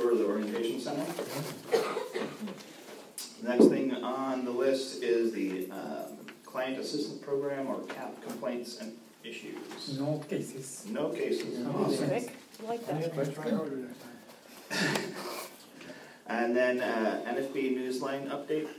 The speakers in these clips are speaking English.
over to the orientation center. The next thing on the list is the client assistance program, or CAP, complaints and issues. No cases. No cases. Awesome. I like that. And then NFB Newsline update.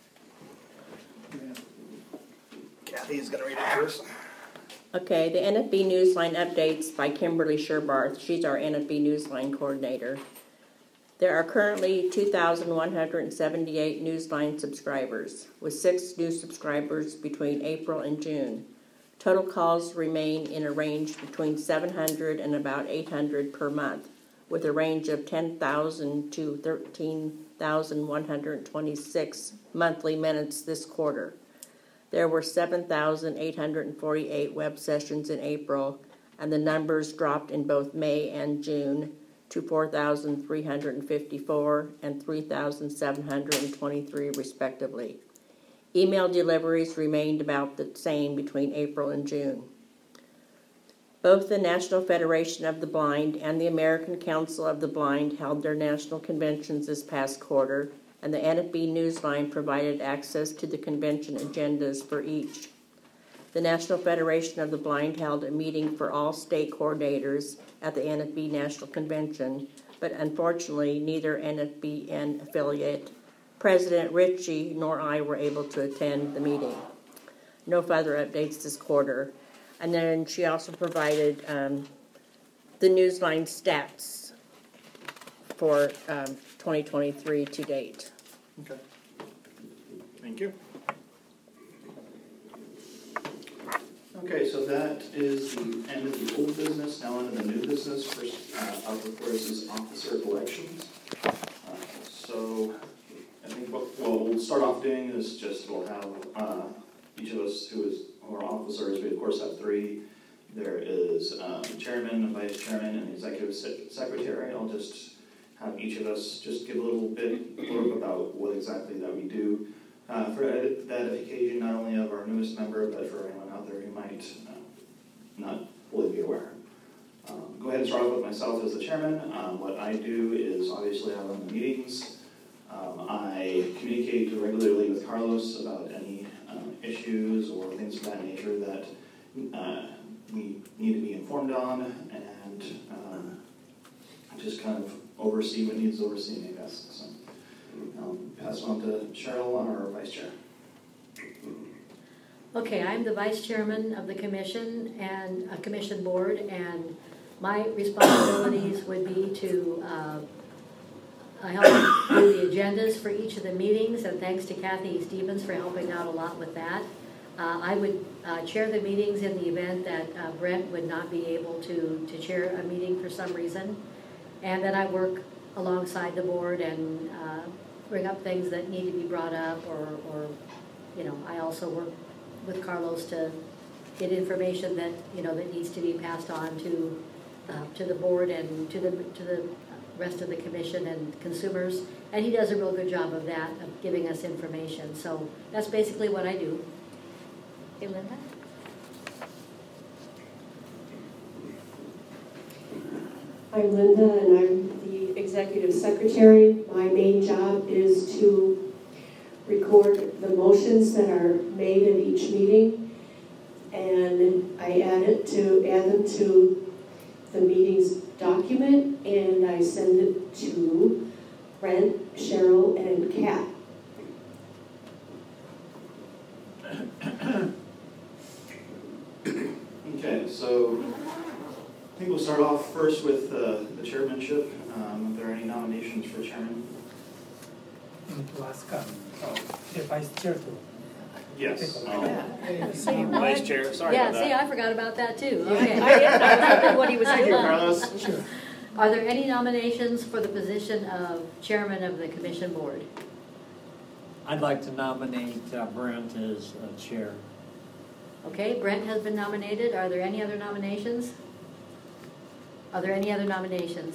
Kathy's going to read it first. Okay, the NFB Newsline updates by Kimberly Sherbarth. She's our NFB Newsline coordinator. There are currently 2,178 Newsline subscribers, with 6 new subscribers between April and June. Total calls remain in a range between 700 and about 800 per month, with a range of 10,000 to 13,126 monthly minutes this quarter. There were 7,848 web sessions in April, and the numbers dropped in both May and June to 4,354 and 3,723 respectively. Email deliveries remained about the same between April and June. Both the National Federation of the Blind and the American Council of the Blind held their national conventions this past quarter, and the NFB Newsline provided access to the convention agendas for each. The National Federation of the Blind held a meeting for all state coordinators at the NFB National Convention, but unfortunately neither NFBN affiliate, President Ritchie, nor I were able to attend the meeting. No further updates this quarter. And then she also provided the Newsline stats for 2023 to date. Okay. Thank you. Okay, so that is the end of the old business. Now into the new business. First out of course is officer elections. So I think what we'll start off doing is just we'll have each of us who are officers. We of course have 3. There is chairman, a vice chairman, and executive secretary. I'll just have each of us just give a little bit about what exactly that we do. For the edification not only of our newest member, but for anyone out there who might not fully be aware. Go ahead and start off with myself as the chairman. What I do is obviously I run the meetings. I communicate regularly with Carlos about any issues or things of that nature that we need to be informed on, and just kind of oversee what needs overseeing, I guess. So I'll pass it on to Cheryl, our vice chair. Okay, I'm the vice chairman of the commission and a commission board, and my responsibilities would be to help do the agendas for each of the meetings, and thanks to Kathy Stevens for helping out a lot with that. I would chair the meetings in the event that Brent would not be able to chair a meeting for some reason, and then I work alongside the board and bring up things that need to be brought up, or you know, I also work with Carlos to get information that that needs to be passed on to the board and to the rest of the commission and consumers, and he does a real good job of that, of giving us information. So that's basically what I do. Hey, Linda? I'm Linda, and I'm the executive secretary. My main job is to record the motions that are made at each meeting, and I add them to the meeting's document, and I send it to Brent, Cheryl, and Kat. Okay, so I think we'll start off first with the chairmanship. Are there any nominations for chairman? I need to ask the vice chair to. Yes. Vice chair. Sorry about that. Yeah, see, I forgot about that too. Okay. I didn't know what he was doing. Carlos. Sure. Are there any nominations for the position of chairman of the commission board? I'd like to nominate Brent as chair. Okay, Brent has been nominated. Are there any other nominations? Are there any other nominations?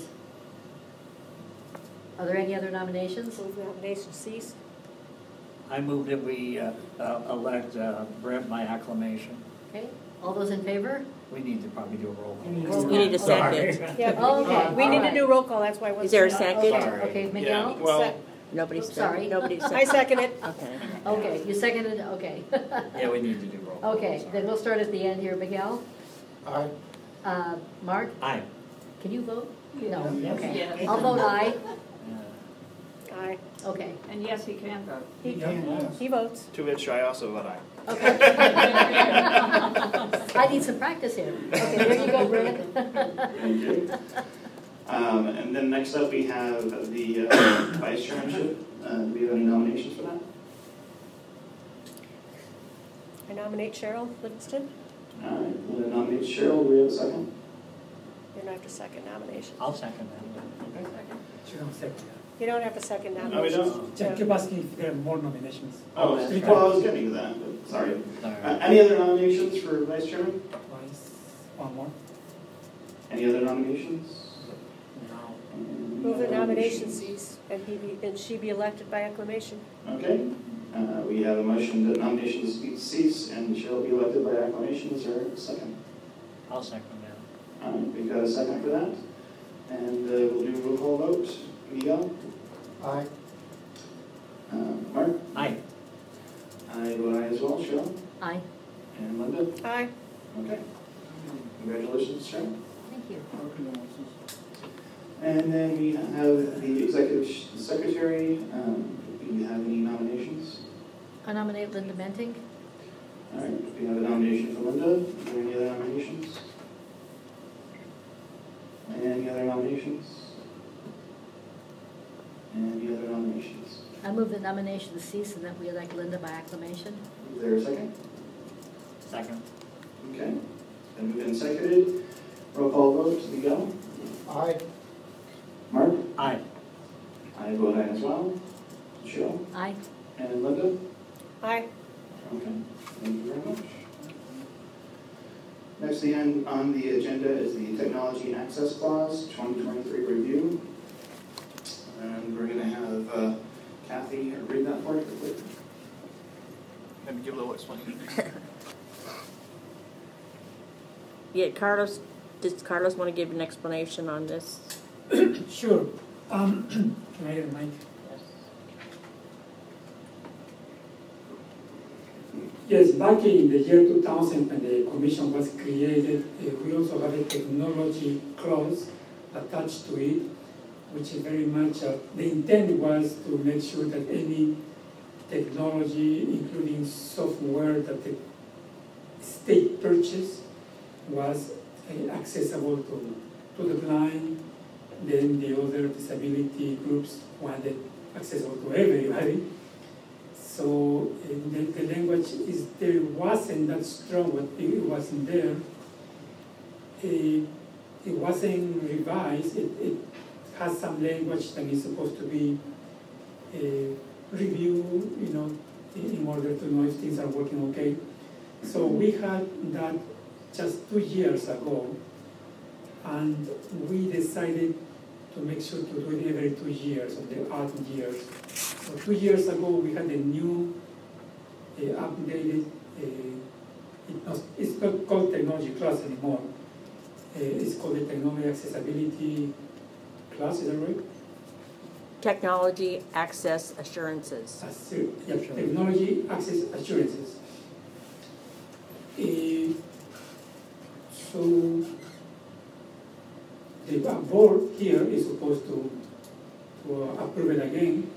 Are there any other nominations? Move nominations cease. I move that we elect Brent by acclamation. Okay, all those in favor? We need to probably do a roll call. You need a second. Yeah, Oh, okay. we need to Alright. do roll call, that's why I wasn't. Is there a here. second? Sorry. Okay, Miguel? Well, Nobody's Sorry. Nobody's I second it. Okay. Okay, you seconded, okay. Yeah, we need to do roll call. Okay, sorry. then we'll start at the end here. Miguel? Aye. Mark, Aye. can you vote? No, Yes. okay. Yes. I'll vote aye. Aye, Okay, And yes, he can vote. he votes. to which I also vote aye. okay. I need some practice here. Okay, there you go, Brent. Thank you. And then next up, we have the vice chairmanship. Do we have any nominations for that? I nominate Cheryl Livingston. All right, I'm going to nominate Cheryl. Do we have a second? You don't have to second nomination. I'll second that. She don't second. You don't have to second No, we nomination. don't. Just keep asking if there are more nominations. Oh, Three well, I was times. getting to that, but sorry. Sorry. Any other nominations for vice chairman? Twice. One more. Any other nominations? Move the nomination cease and she be elected by acclamation. Okay, we have a motion that nominations cease and shall be elected by acclamation. Is there a second? I'll second that. All right, we've got a second for that. And we'll do a roll call vote. Miguel? Aye. Mark? Aye. I vote aye as well. Cheryl? Aye, And Linda? Aye. Okay. Congratulations, Cheryl. thank you. And then we have the executive secretary. Do you have any nominations? I nominate Linda Menting. All right, we have a nomination for Linda. Are there any other nominations? Any other nominations? Any other nominations? I move the nomination cease and that we elect Linda by acclamation. Is there a second? Second. Okay. Then moved and seconded. Roll call vote. Miguel? Aye. Mark? Aye. I vote aye as well. Cheryl? Aye. And Linda? Aye. Okay. Thank you very much. Next on the agenda is the Technology Access Clause 2023 review. And we're going to have Kathy read that for us quickly. Maybe give a little explanation. Yeah, does Carlos want to give an explanation on this? Sure. Can I get a mic? Yes, back in the year 2000 when the commission was created, we also have a technology clause attached to it, which is very much, the intent was to make sure that any technology, including software that the state purchased, was accessible to the blind. Then the other disability groups wanted accessible to everybody. So the language is there wasn't that strong, but it wasn't there. It wasn't revised. It has some language that is supposed to be reviewed, in order to know if things are working okay. So we had that just 2 years ago, and we decided to make sure to do it every 2 years, of the odd years. So 2 years ago, we had a new, updated, it's not called technology class anymore. It's called the Technology Accessibility Class, is that right? Technology Access Assurances. Technology Access Assurances. So the board here is supposed to approve it again.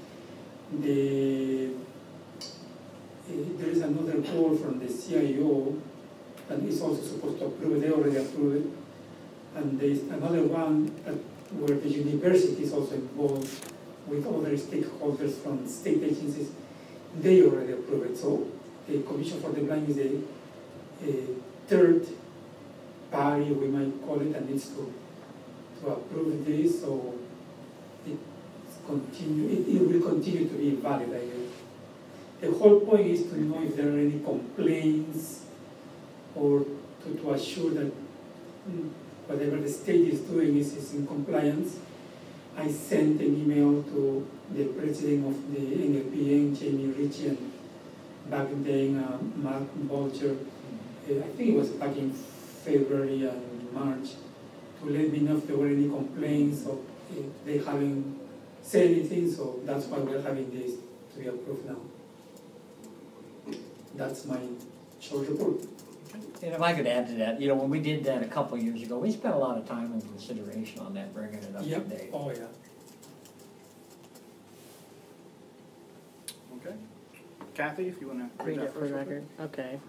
There is another board from the CIO that is also supposed to approve it. They already approved it. And there is another one where the university is also involved with other stakeholders from state agencies. They already approved it. So the Commission for the Blind is a third party, we might call it, and needs to approve this, so it will continue to be valid, I guess. The whole point is to know if there are any complaints or to assure that whatever the state is doing is in compliance. I sent an email to the president of the NFPN, Jamie Ritchie, and back then Mark Bolger. I think it was back in February and March to let me know if there were any complaints or if they haven't said anything, so that's why we're having this to be approved now. That's my short report. And if I could add to that, you know, when we did that a couple of years ago, we spent a lot of time and consideration on that, bringing it up to Yep. date. Oh, yeah. Okay. Kathy, if you want to Read it for the record. Okay.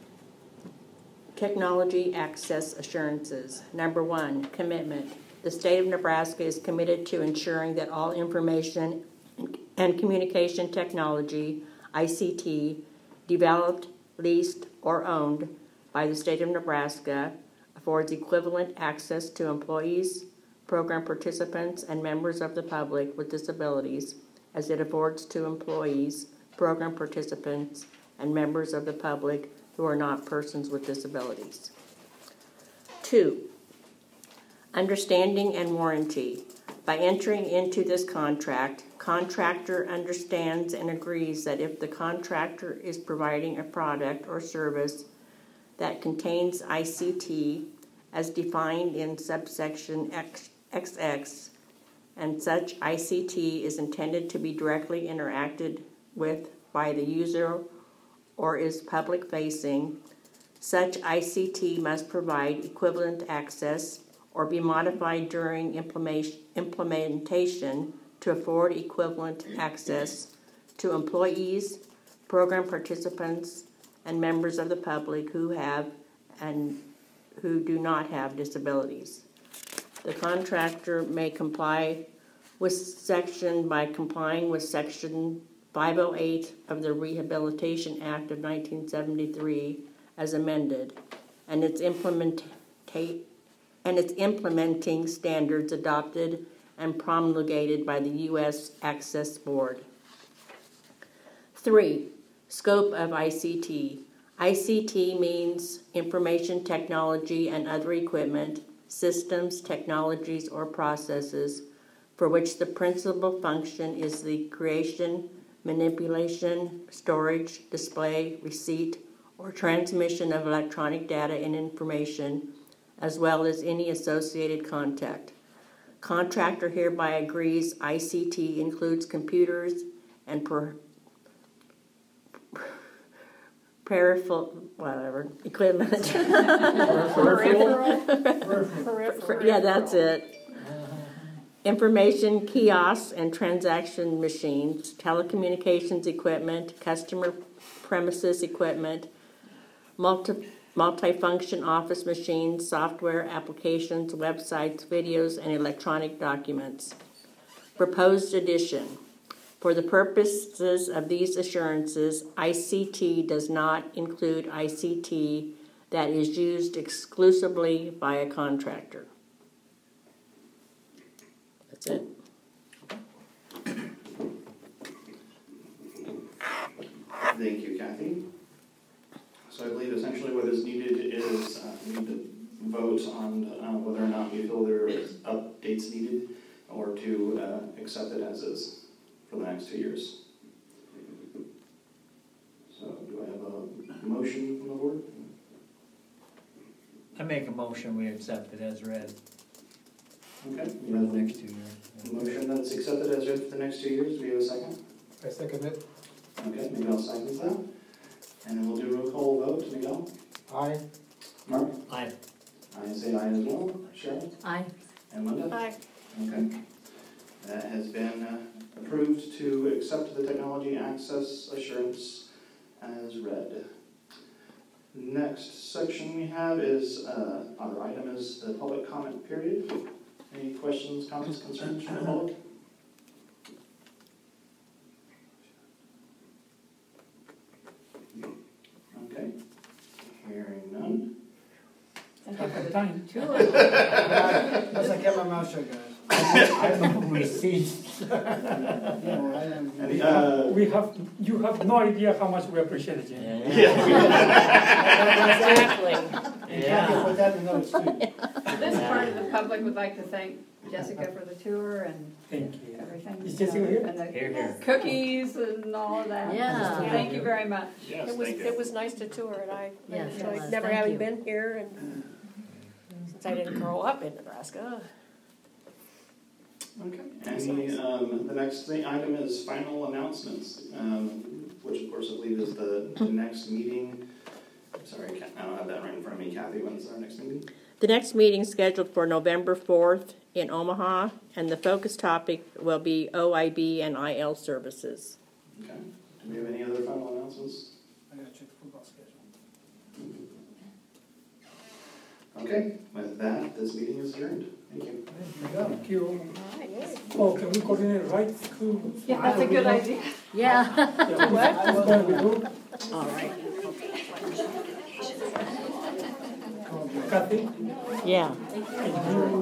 Technology access assurances. Number 1, commitment. The state of Nebraska is committed to ensuring that all information and communication technology, ICT, developed, leased, or owned by the state of Nebraska affords equivalent access to employees, program participants, and members of the public with disabilities as it affords to employees, program participants, and members of the public who are not persons with disabilities. 2, understanding and warranty. By entering into this contract, contractor understands and agrees that if the contractor is providing a product or service that contains ICT as defined in subsection XX, and such ICT is intended to be directly interacted with by the user or is public-facing, such ICT must provide equivalent access or be modified during implementation to afford equivalent access to employees, program participants, and members of the public who have and who do not have disabilities. The contractor may comply with section by complying with Section 508 of the Rehabilitation Act of 1973 as amended, and its implementing standards adopted and promulgated by the U.S. Access Board. 3, scope of ICT. ICT means information technology and other equipment, systems, technologies, or processes for which the principal function is the creation, manipulation, storage, display, receipt, or transmission of electronic data and information, as well as any associated contact. Contractor hereby agrees ICT includes computers and peripheral equipment. Yeah, that's it. Information kiosks and transaction machines, telecommunications equipment, customer premises equipment, multifunction office machines, software applications, websites, videos, and electronic documents. Proposed addition. For the purposes of these assurances, ICT does not include ICT that is used exclusively by a contractor. That's it. Thank you, Kathy. So I believe essentially what is needed is we need to vote on whether or not we feel there is updates needed or to accept it as is for the next 2 years. So do I have a motion from the board? I make a motion, we accept it as read Okay. for the next 2 years. A motion that's accepted as read for the next 2 years. Do we have a second? I second it. Okay, Miguel seconds that. And then we'll do a roll call vote. Miguel? Aye. Mark? Aye. I say aye as well. Cheryl? Aye. And Linda? Aye. Okay. That has been approved to accept the technology access assurance as read. Next section we have is, our item is the public comment period. Any questions, comments, concerns from the public? Okay. Hearing none. Time. Unless I kept my mouth shut, guys. We see. Any, You have no idea how much we appreciate it, Jim. Exactly. And Kathy, put that in the notes too. This part of the public would like to thank Jessica for the tour and Thank you. everything. Is Jessica here? And the Here, here. cookies and all of that. Yeah. Thank you very much. Yes, It was nice to tour, and I Yes, it enjoyed was. never Thank having you. been here, and since I didn't grow up in Nebraska. Okay, the next item is final announcements, which of course I believe is the next meeting. Sorry, I don't have that right in front of me. Kathy, when's our next meeting? The next meeting is scheduled for November 4th in Omaha, and the focus topic will be OIB and IL services. Okay. Do we have any other final announcements? I gotta check the football schedule. Okay, with that, this meeting is adjourned. Thank you. Thank you. Oh, can we coordinate right school? Yeah, that's a good idea. Yeah. Yeah, what? What we do? All right. Kathy? Yeah. Can you